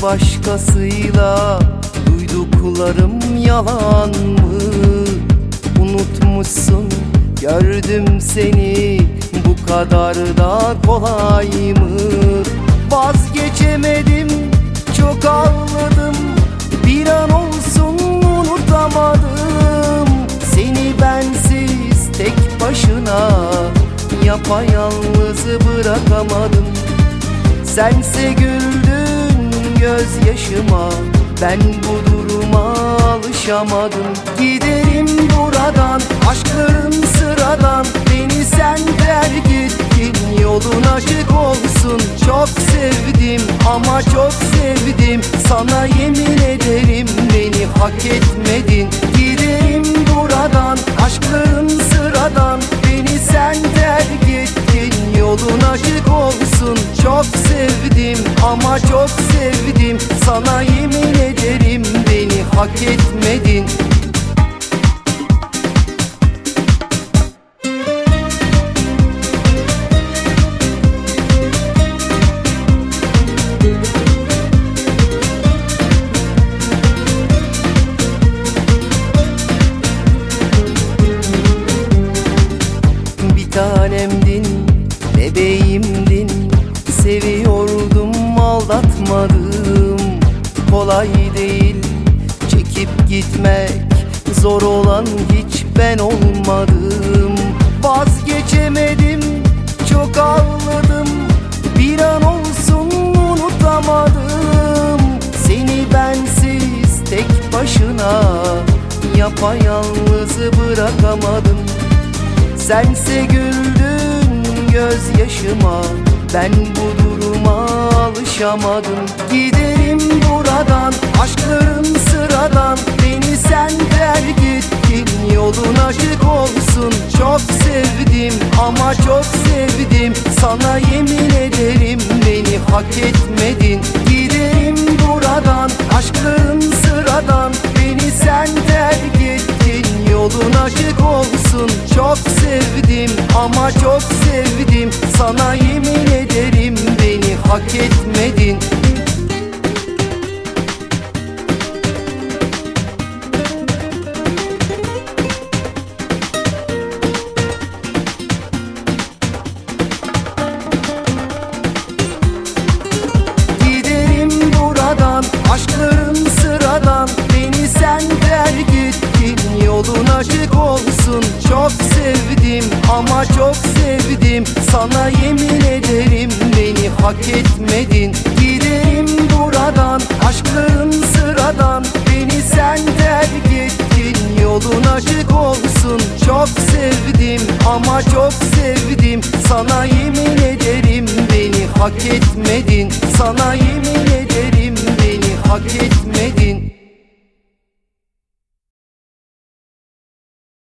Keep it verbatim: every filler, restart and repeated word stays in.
başkasıyla duyduklarım yalan mı? Unutmuşsun, gördüm seni, bu kadar da kolay mı? Vazgeçemedim, çok ağladım, bir an olsun unutamadım. Seni bensiz tek başına yapayalnız bırakamadım. Sense güldün gözyaşıma, ben bu duruma alışamadım. Giderim buradan, aşkların sıradan, beni sen terk ettin, yolun açık olsun. Çok sevdim ama çok sevdim, sana yemin ederim beni hak etmedin. Giderim buradan, aşkların sıradan, beni sen terk ettin, yolun açık olsun. Çok sevdim ama çok sevdim, sana yemin ederim beni hak etmedin. Bir tanemdin, bebeğimdin, seviyordum, aldatmadım. Kolay değil çekip gitmek, zor olan hiç ben olmadım. Vazgeçemedim, çok ağladım, bir an olsun unutamadım. Seni bensiz tek başına yapayalnız bırakamadım. Sense güldün gözyaşıma, ben bu duruma alışamadım. Giderim buradan, aşkların sıradan, beni sen terk ettin, yolun açık olsun. Çok sevdim ama çok sevdim, sana yemin ederim beni hak etmedin. Giderim buradan, aşkların sıradan, beni sen terk ettin, yolun açık olsun. Çok sevdim ama çok sevdim, sana yemin ederim beni hak etmedin. Giderim buradan, aşkların sıradan, beni sen terk ettin, yolun açık olsun. Çok sevdim ama çok sevdim, sana yemin ederim beni hak etmedin. Giderim buradan, aşkların sıradan, beni sen terk ettin, yolun açık olsun. Çok sevdim ama çok sevdim, sana yemin ederim beni hak etmedin. Sana yemin ederim beni hak etmedin.